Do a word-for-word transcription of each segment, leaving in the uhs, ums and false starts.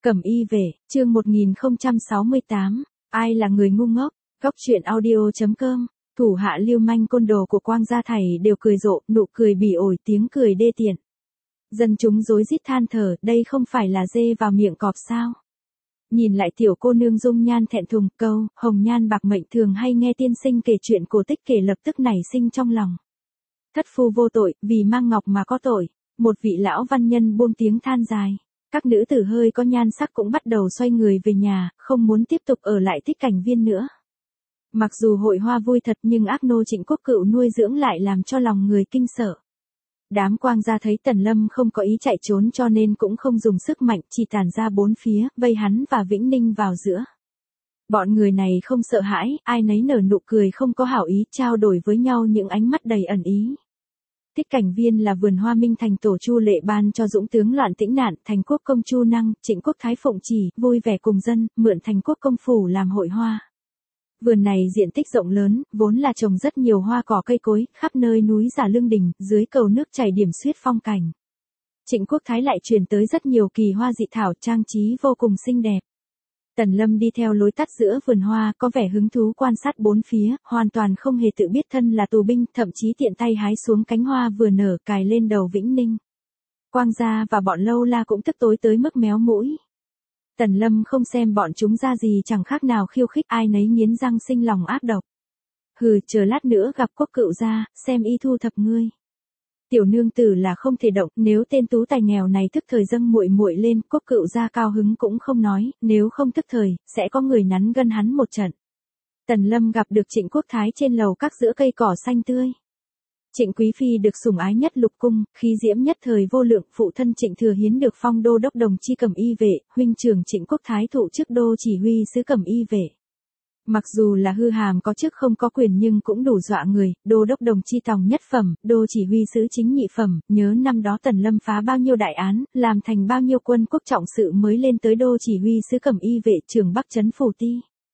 Cẩm y về, chương một nghìn không trăm sáu mươi tám, ai là người ngu ngốc, góc truyện audio chấm com, thủ hạ lưu manh côn đồ của Quang gia thảy đều cười rộ, nụ cười bỉ ổi, tiếng cười đê tiện. Dân chúng rối rít than thở, đây không phải là dê vào miệng cọp sao? Nhìn lại tiểu cô nương dung nhan thẹn thùng, câu, hồng nhan bạc mệnh thường hay nghe tiên sinh kể chuyện cổ tích kể lập tức nảy sinh trong lòng. Thất phu vô tội, vì mang ngọc mà có tội, một vị lão văn nhân buông tiếng than dài. Các nữ tử hơi có nhan sắc cũng bắt đầu xoay người về nhà, không muốn tiếp tục ở lại Tích Cảnh Viên nữa. Mặc dù hội hoa vui thật nhưng ác nô Trịnh Quốc Cựu nuôi dưỡng lại làm cho lòng người kinh sợ. Đám Quang gia thấy Tần Lâm không có ý chạy trốn cho nên cũng không dùng sức mạnh, chỉ tản ra bốn phía, vây hắn và Vĩnh Ninh vào giữa. Bọn người này không sợ hãi, ai nấy nở nụ cười không có hảo ý, trao đổi với nhau những ánh mắt đầy ẩn ý. Tích Cảnh Viên là vườn hoa minh thành tổ Chu Lệ ban cho dũng tướng loạn tĩnh nạn, thành quốc công Chu Năng, Trịnh Quốc Thái phụng chỉ, vui vẻ cùng dân, mượn thành quốc công phủ làm hội hoa. Vườn này diện tích rộng lớn, vốn là trồng rất nhiều hoa cỏ cây cối, khắp nơi núi giả lương đình, dưới cầu nước chảy điểm xuyết phong cảnh. Trịnh Quốc Thái lại truyền tới rất nhiều kỳ hoa dị thảo trang trí vô cùng xinh đẹp. Tần Lâm đi theo lối tắt giữa vườn hoa, có vẻ hứng thú quan sát bốn phía, hoàn toàn không hề tự biết thân là tù binh, thậm chí tiện tay hái xuống cánh hoa vừa nở cài lên đầu Vĩnh Ninh. Quang gia và bọn Lâu La cũng tức tối tới mức méo mũi. Tần Lâm không xem bọn chúng ra gì chẳng khác nào khiêu khích, ai nấy nghiến răng sinh lòng ác độc. Hừ, chờ lát nữa gặp Quốc Cựu gia, xem y thu thập ngươi. Tiểu nương tử là không thể động, nếu tên tú tài nghèo này tức thời dâng muội muội lên, Quốc Cựu gia cao hứng cũng không nói, nếu không tức thời, sẽ có người nắn gân hắn một trận. Tần Lâm gặp được Trịnh Quốc Thái trên lầu các giữa cây cỏ xanh tươi. Trịnh Quý Phi được sủng ái nhất lục cung, khí diễm nhất thời vô lượng, phụ thân Trịnh Thừa Hiến được phong đô đốc đồng chi Cẩm y vệ, huynh trưởng Trịnh Quốc Thái thụ chức đô chỉ huy sứ Cẩm y vệ. Mặc dù là hư hàm có chức không có quyền nhưng cũng đủ dọa người, đô đốc đồng chi tòng nhất phẩm, đô chỉ huy sứ chính nhị phẩm, nhớ năm đó Tần Lâm phá bao nhiêu đại án, làm thành bao nhiêu quân quốc trọng sự mới lên tới đô chỉ huy sứ Cẩm y vệ trưởng Bắc Trấn Phủ Ti.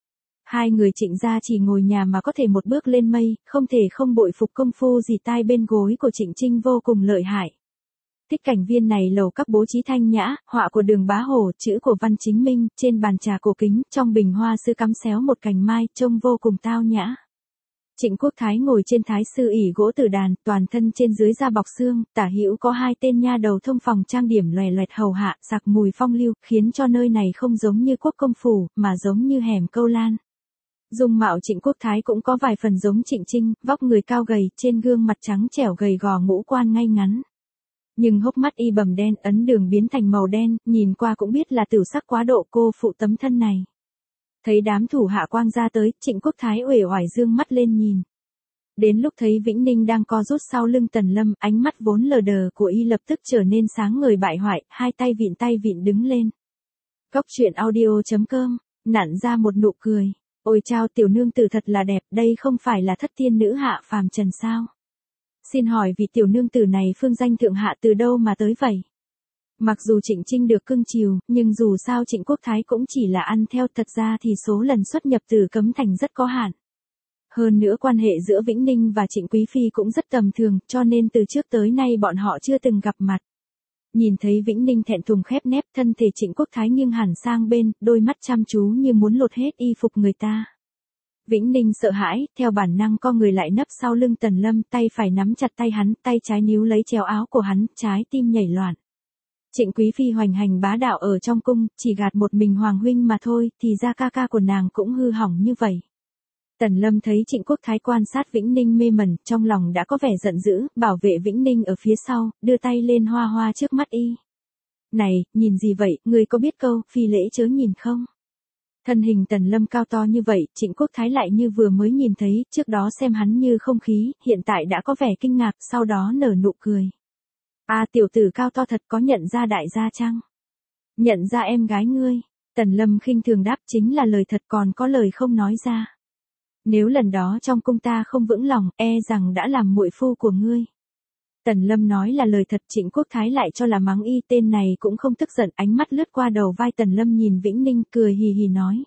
Hai người Trịnh gia chỉ ngồi nhà mà có thể một bước lên mây, không thể không bội phục công phu dì tai bên gối của Trịnh Trinh vô cùng lợi hại. Tích Cảnh Viên này lầu các bố trí thanh nhã, họa của Đường Bá Hổ, chữ của Văn Chính Minh, trên bàn trà cổ kính, trong bình hoa sư cắm xéo một cành mai, trông vô cùng tao nhã. Trịnh Quốc Thái ngồi trên thái sư ỷ gỗ tử đàn, toàn thân trên dưới da bọc xương, tả hữu có hai tên nha đầu thông phòng trang điểm loè loẹt hầu hạ, sặc mùi phong lưu, khiến cho nơi này không giống như quốc công phủ, mà giống như hẻm câu lan. Dung mạo Trịnh Quốc Thái cũng có vài phần giống Trịnh Trinh, vóc người cao gầy, trên gương mặt trắng trẻo gầy gò, ngũ quan ngay ngắn. Nhưng hốc mắt y bầm đen, ấn đường biến thành màu đen, nhìn qua cũng biết là tửu sắc quá độ cô phụ tấm thân này. Thấy đám thủ hạ Quang gia tới, Trịnh Quốc Thái uể oải dương mắt lên nhìn. Đến lúc thấy Vĩnh Ninh đang co rút sau lưng Tần Lâm, ánh mắt vốn lờ đờ của y lập tức trở nên sáng ngời bại hoại, hai tay vịn tay vịn đứng lên. Góc truyện audio chấm com, nặn ra một nụ cười. Ôi chao, tiểu nương tử thật là đẹp, đây không phải là thất tiên nữ hạ phàm trần sao? Xin hỏi vị tiểu nương tử này phương danh thượng hạ từ đâu mà tới vậy? Mặc dù Trịnh Trinh được cưng chiều, nhưng dù sao Trịnh Quốc Thái cũng chỉ là ăn theo, thật ra thì số lần xuất nhập từ Cấm Thành rất có hạn. Hơn nữa quan hệ giữa Vĩnh Ninh và Trịnh Quý Phi cũng rất tầm thường, cho nên từ trước tới nay bọn họ chưa từng gặp mặt. Nhìn thấy Vĩnh Ninh thẹn thùng khép nép, thân thể Trịnh Quốc Thái nghiêng hẳn sang bên, đôi mắt chăm chú như muốn lột hết y phục người ta. Vĩnh Ninh sợ hãi, theo bản năng co người lại nấp sau lưng Tần Lâm, tay phải nắm chặt tay hắn, tay trái níu lấy chéo áo của hắn, trái tim nhảy loạn. Trịnh Quý Phi hoành hành bá đạo ở trong cung, chỉ gạt một mình Hoàng huynh mà thôi, thì ra ca ca của nàng cũng hư hỏng như vậy. Tần Lâm thấy Trịnh Quốc Thái quan sát Vĩnh Ninh mê mẩn, trong lòng đã có vẻ giận dữ, bảo vệ Vĩnh Ninh ở phía sau, đưa tay lên hoa hoa trước mắt y. Này, nhìn gì vậy, người có biết câu, phi lễ chớ nhìn không? Thân hình Tần Lâm cao to như vậy, Trịnh Quốc Thái lại như vừa mới nhìn thấy, trước đó xem hắn như không khí, hiện tại đã có vẻ kinh ngạc, sau đó nở nụ cười. À, tiểu tử cao to thật, có nhận ra đại gia chăng? Nhận ra em gái ngươi. Tần Lâm khinh thường đáp, chính là lời thật, còn có lời không nói ra. Nếu lần đó trong cung ta không vững lòng, e rằng đã làm muội phu của ngươi. Tần Lâm nói là lời thật, Trịnh Quốc Thái lại cho là mắng y, tên này cũng không tức giận, ánh mắt lướt qua đầu vai Tần Lâm nhìn Vĩnh Ninh, cười hì hì nói.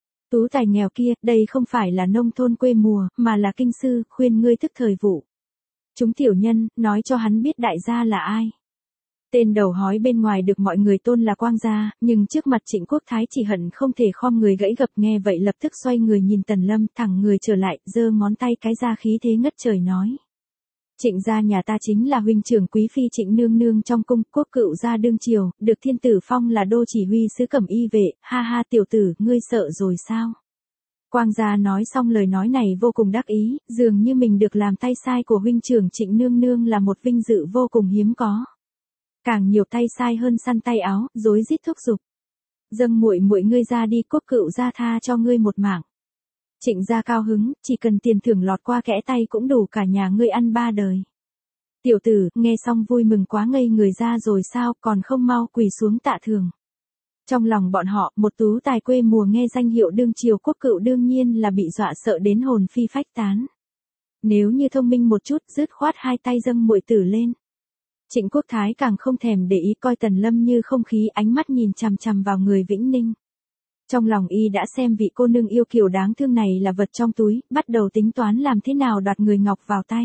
Tú tài nghèo kia, đây không phải là nông thôn quê mùa, mà là kinh sư, khuyên ngươi thức thời vụ. Chúng tiểu nhân, nói cho hắn biết đại gia là ai. Tên đầu hói bên ngoài được mọi người tôn là Quang gia, nhưng trước mặt Trịnh Quốc Thái chỉ hận không thể khom người gãy gập, nghe vậy lập tức xoay người nhìn Tần Lâm, thẳng người trở lại, giơ ngón tay cái ra khí thế ngất trời nói. Trịnh gia nhà ta chính là huynh trưởng quý phi Trịnh nương nương trong cung, quốc cựu gia đương triều, được thiên tử phong là đô chỉ huy sứ cẩm y vệ, ha ha tiểu tử, ngươi sợ rồi sao? Quang gia nói xong lời nói này vô cùng đắc ý, dường như mình được làm tay sai của huynh trưởng Trịnh nương nương là một vinh dự vô cùng hiếm có. Càng nhiều tay sai hơn săn tay áo, rối rít thúc giục. Dâng muội muội ngươi ra đi, quốc cựu gia tha cho ngươi một mạng. Trịnh gia cao hứng, chỉ cần tiền thưởng lọt qua kẽ tay cũng đủ cả nhà ngươi ăn ba đời. Tiểu tử, nghe xong vui mừng quá ngây người ra rồi sao, còn không mau quỳ xuống tạ thưởng. Trong lòng bọn họ, một tú tài quê mùa nghe danh hiệu đương triều quốc cựu đương nhiên là bị dọa sợ đến hồn phi phách tán. Nếu như thông minh một chút, dứt khoát hai tay dâng muội tử lên. Trịnh Quốc Thái càng không thèm để ý, coi Tần Lâm như không khí, ánh mắt nhìn chằm chằm vào người Vĩnh Ninh. Trong lòng y đã xem vị cô nương yêu kiều đáng thương này là vật trong túi, bắt đầu tính toán làm thế nào đoạt người ngọc vào tay.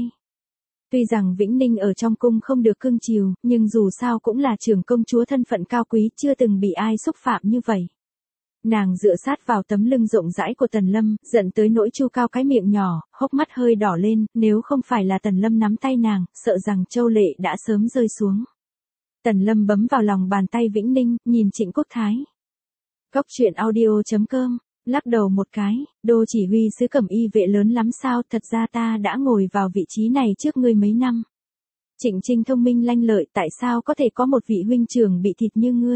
Tuy rằng Vĩnh Ninh ở trong cung không được cưng chiều, nhưng dù sao cũng là trưởng công chúa thân phận cao quý, chưa từng bị ai xúc phạm như vậy. Nàng dựa sát vào tấm lưng rộng rãi của Tần Lâm, giận tới nỗi chu cao cái miệng nhỏ, hốc mắt hơi đỏ lên, nếu không phải là Tần Lâm nắm tay nàng, sợ rằng châu lệ đã sớm rơi xuống. Tần Lâm bấm vào lòng bàn tay Vĩnh Ninh, nhìn Trịnh Quốc Thái. Góc truyện audio chấm com, lắc đầu một cái, đô chỉ huy sứ cẩm y vệ lớn lắm sao, thật ra ta đã ngồi vào vị trí này trước ngươi mấy năm. Trịnh Trinh thông minh lanh lợi, tại sao có thể có một vị huynh trưởng bị thịt như ngươi?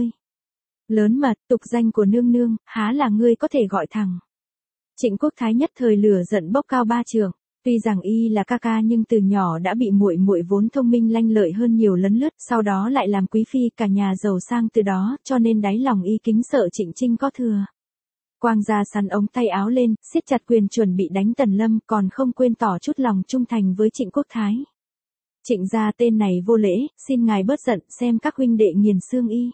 Lớn mật, tục danh của nương nương, há là ngươi có thể gọi thẳng. Trịnh Quốc Thái nhất thời lửa giận bốc cao ba trượng, tuy rằng y là ca ca nhưng từ nhỏ đã bị muội muội vốn thông minh lanh lợi hơn nhiều lấn lướt, sau đó lại làm quý phi, cả nhà giàu sang từ đó, cho nên đáy lòng y kính sợ Trịnh Trinh có thừa. Quang gia sắn ống tay áo lên, siết chặt quyền chuẩn bị đánh Tần Lâm, còn không quên tỏ chút lòng trung thành với Trịnh Quốc Thái. Trịnh gia tên này vô lễ, xin ngài bớt giận, xem các huynh đệ nghiền xương y.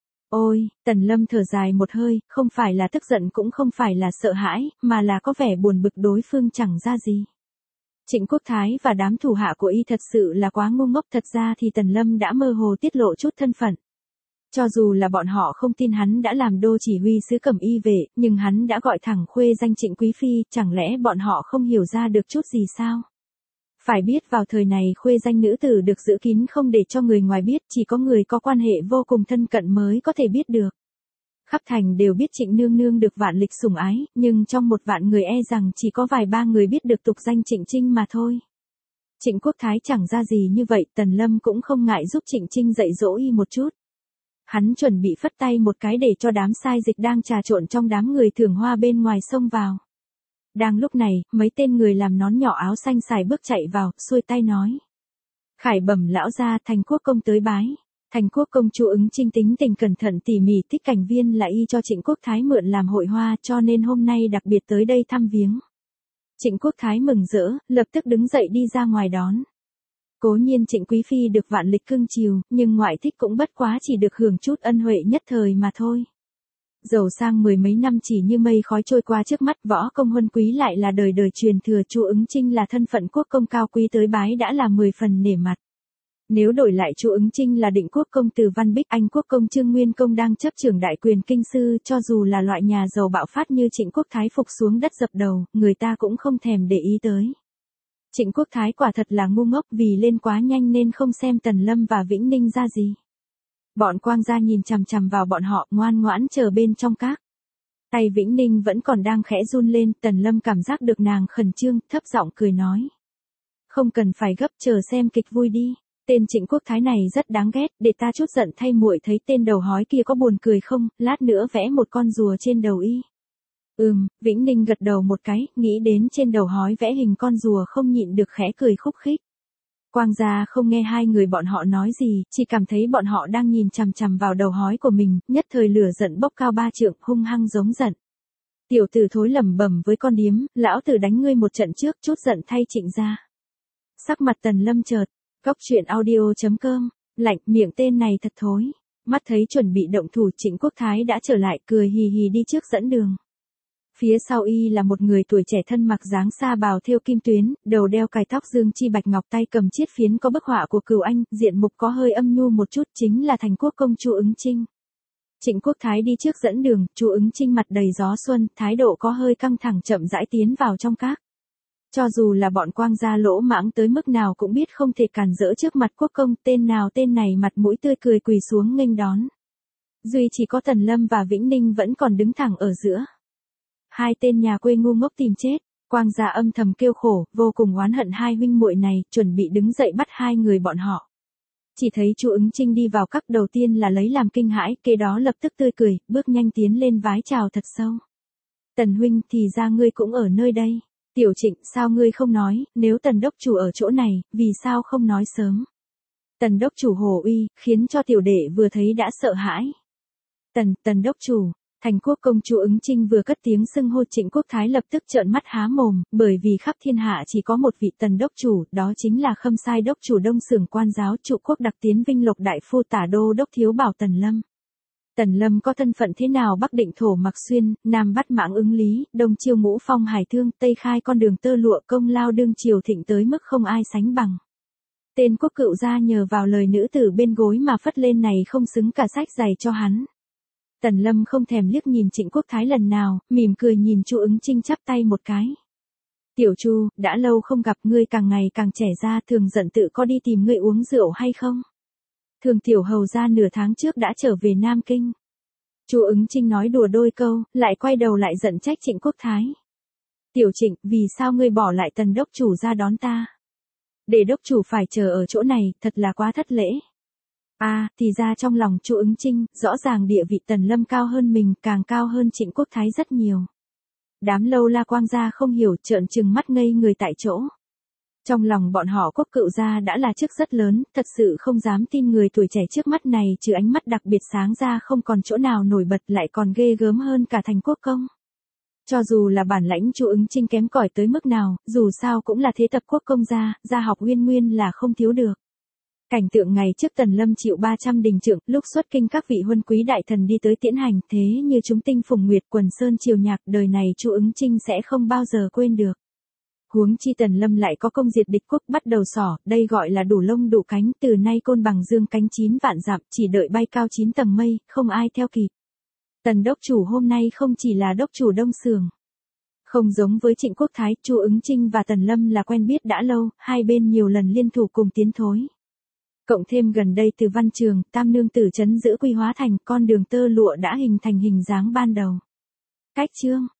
Ôi, Tần Lâm thở dài một hơi, không phải là tức giận cũng không phải là sợ hãi, mà là có vẻ buồn bực đối phương chẳng ra gì. Trịnh Quốc Thái và đám thủ hạ của y thật sự là quá ngu ngốc, thật ra thì Tần Lâm đã mơ hồ tiết lộ chút thân phận. Cho dù là bọn họ không tin hắn đã làm đô chỉ huy sứ cẩm y vệ, nhưng hắn đã gọi thẳng khuê danh Trịnh Quý Phi, chẳng lẽ bọn họ không hiểu ra được chút gì sao? Phải biết vào thời này khuê danh nữ tử được giữ kín không để cho người ngoài biết, chỉ có người có quan hệ vô cùng thân cận mới có thể biết được. Khắp thành đều biết Trịnh nương nương được vạn lịch sủng ái, nhưng trong một vạn người e rằng chỉ có vài ba người biết được tục danh Trịnh Trinh mà thôi. Trịnh Quốc Thái chẳng ra gì như vậy, Tần Lâm cũng không ngại giúp Trịnh Trinh dạy dỗ y một chút. Hắn chuẩn bị phất tay một cái để cho đám sai dịch đang trà trộn trong đám người thưởng hoa bên ngoài xông vào. Đang lúc này, mấy tên người làm nón nhỏ áo xanh xài bước chạy vào, xuôi tay nói. Khải bẩm lão gia, Thành Quốc công tới bái. Thành Quốc công Chu Ứng Trinh tính tình cẩn thận tỉ mỉ, thích cảnh viên là y cho Trịnh Quốc Thái mượn làm hội hoa, cho nên hôm nay đặc biệt tới đây thăm viếng. Trịnh Quốc Thái mừng rỡ, lập tức đứng dậy đi ra ngoài đón. Cố nhiên Trịnh Quý Phi được vạn lịch cưng chiều, nhưng ngoại thích cũng bất quá chỉ được hưởng chút ân huệ nhất thời mà thôi. Giàu sang mười mấy năm chỉ như mây khói trôi qua trước mắt, võ công huân quý lại là đời đời truyền thừa, Chu Ứng Trinh là thân phận quốc công cao quý tới bái đã là mười phần nể mặt. Nếu đổi lại Chu Ứng Trinh là định quốc công từ Văn Bích, anh quốc công Trương Nguyên công đang chấp trưởng đại quyền kinh sư, cho dù là loại nhà giàu bạo phát như Trịnh Quốc Thái phục xuống đất dập đầu, người ta cũng không thèm để ý tới. Trịnh Quốc Thái quả thật là ngu ngốc, vì lên quá nhanh nên không xem Tần Lâm và Vĩnh Ninh ra gì. Bọn Quang gia nhìn chằm chằm vào bọn họ, ngoan ngoãn chờ bên trong các. Tay Vĩnh Ninh vẫn còn đang khẽ run lên, Tần Lâm cảm giác được nàng khẩn trương, thấp giọng cười nói. Không cần phải gấp, chờ xem kịch vui đi. Tên Trịnh Quốc Thái này rất đáng ghét, để ta chút giận thay muội thấy tên đầu hói kia có buồn cười không, lát nữa vẽ một con rùa trên đầu y. Ừm, Vĩnh Ninh gật đầu một cái, nghĩ đến trên đầu hói vẽ hình con rùa không nhịn được khẽ cười khúc khích. Quang gia không nghe hai người bọn họ nói gì, chỉ cảm thấy bọn họ đang nhìn chằm chằm vào đầu hói của mình, nhất thời lửa giận bốc cao ba trượng, hung hăng giống giận. Tiểu tử thối lẩm bẩm với con điếm, lão tử đánh ngươi một trận trước, chút giận thay Trịnh gia. Sắc mặt Tần Lâm chợt, góc truyện audio chấm com, lạnh, miệng tên này thật thối. Mắt thấy chuẩn bị động thủ, Trịnh Quốc Thái đã trở lại, cười hì hì đi trước dẫn đường. Phía sau y là một người tuổi trẻ thân mặc dáng sa bào thêu kim tuyến, đầu đeo cài tóc dương chi bạch ngọc, tay cầm chiết phiến có bức họa của Cửu Anh, diện mục có hơi âm nhu một chút, chính là Thành Quốc công Chu Ứng Chinh. Trịnh Quốc Thái đi trước dẫn đường, Chu Ứng Chinh mặt đầy gió xuân, thái độ có hơi căng thẳng chậm rãi tiến vào trong các. Cho dù là bọn Quang gia lỗ mãng tới mức nào cũng biết không thể cản rỡ trước mặt quốc công, tên nào tên này mặt mũi tươi cười quỳ xuống nghênh đón. Duy chỉ có Tần Lâm và Vĩnh Ninh vẫn còn đứng thẳng ở giữa. Hai tên nhà quê ngu ngốc tìm chết, Quang gia âm thầm kêu khổ, vô cùng oán hận hai huynh muội này, chuẩn bị đứng dậy bắt hai người bọn họ. Chỉ thấy Chu Ứng Chinh đi vào các, đầu tiên là lấy làm kinh hãi, kế đó lập tức tươi cười, bước nhanh tiến lên vái chào thật sâu. Tần huynh, thì ra ngươi cũng ở nơi đây. Tiểu Trịnh, sao ngươi không nói, nếu Tần đốc chủ ở chỗ này, vì sao không nói sớm? Tần đốc chủ hồ uy, khiến cho tiểu đệ vừa thấy đã sợ hãi. Tần, Tần đốc chủ, Thành Quốc công Chu Ứng Chinh vừa cất tiếng xưng hô Trịnh Quốc Thái lập tức trợn mắt há mồm, bởi vì khắp thiên hạ chỉ có một vị Tần đốc chủ, đó chính là Khâm Sai đốc chủ Đông Xưởng Quan giáo Trụ Quốc đặc tiến Vinh Lộc đại phu Tả đô đốc thiếu bảo Tần Lâm. Tần Lâm có thân phận thế nào? Bắc định thổ mặc xuyên, Nam bắt mãng ứng lý, Đông chiêu ngũ phong hải thương, Tây khai con đường tơ lụa, công lao đương triều thịnh tới mức không ai sánh bằng. Tên Quốc cựu gia nhờ vào lời nữ tử bên gối mà phất lên này không xứng cả sách giày cho hắn. Tần Lâm không thèm liếc nhìn Trịnh Quốc Thái lần nào, mỉm cười nhìn Chu Ứng Chinh chắp tay một cái. Tiểu Chu, đã lâu không gặp, ngươi càng ngày càng trẻ ra, thường giận tự có đi tìm ngươi uống rượu hay không? Thường tiểu hầu ra nửa tháng trước đã trở về Nam Kinh. Chu Ứng Chinh nói đùa đôi câu, lại quay đầu lại giận trách Trịnh Quốc Thái. Tiểu Trịnh, vì sao ngươi bỏ lại Tần đốc chủ ra đón ta? Để đốc chủ phải chờ ở chỗ này, thật là quá thất lễ. À, thì ra trong lòng Chu Ứng Chinh, rõ ràng địa vị Tần Lâm cao hơn mình, càng cao hơn Trịnh Quốc Thái rất nhiều. Đám lâu la Quang gia không hiểu, trợn trừng mắt ngây người tại chỗ. Trong lòng bọn họ Quốc cựu gia đã là chức rất lớn, thật sự không dám tin người tuổi trẻ trước mắt này trừ ánh mắt đặc biệt sáng ra không còn chỗ nào nổi bật, lại còn ghê gớm hơn cả Thành Quốc công. Cho dù là bản lãnh Chu Ứng Chinh kém cỏi tới mức nào, dù sao cũng là thế tập quốc công gia, gia học uyên nguyên là không thiếu được. Cảnh tượng ngày trước Tần Lâm chịu ba trăm đình trượng, lúc xuất kinh các vị huân quý đại thần đi tới tiễn hành, thế như chúng tinh phùng nguyệt, quần sơn triều nhạc, đời này Chu Ứng Chinh sẽ không bao giờ quên được. Huống chi Tần Lâm lại có công diệt địch quốc, bắt đầu xỏ, đây gọi là đủ lông đủ cánh, từ nay côn bằng dương cánh chín vạn dặm, chỉ đợi bay cao chín tầng mây, không ai theo kịp. Tần đốc chủ hôm nay không chỉ là đốc chủ Đông Xưởng. Không giống với Trịnh Quốc Thái, Chu Ứng Chinh và Tần Lâm là quen biết đã lâu, hai bên nhiều lần liên thủ cùng tiến thối. Cộng thêm gần đây từ Văn Trường, Tam Nương Tử trấn giữ Quy Hóa Thành, con đường tơ lụa đã hình thành hình dáng ban đầu. Cách chương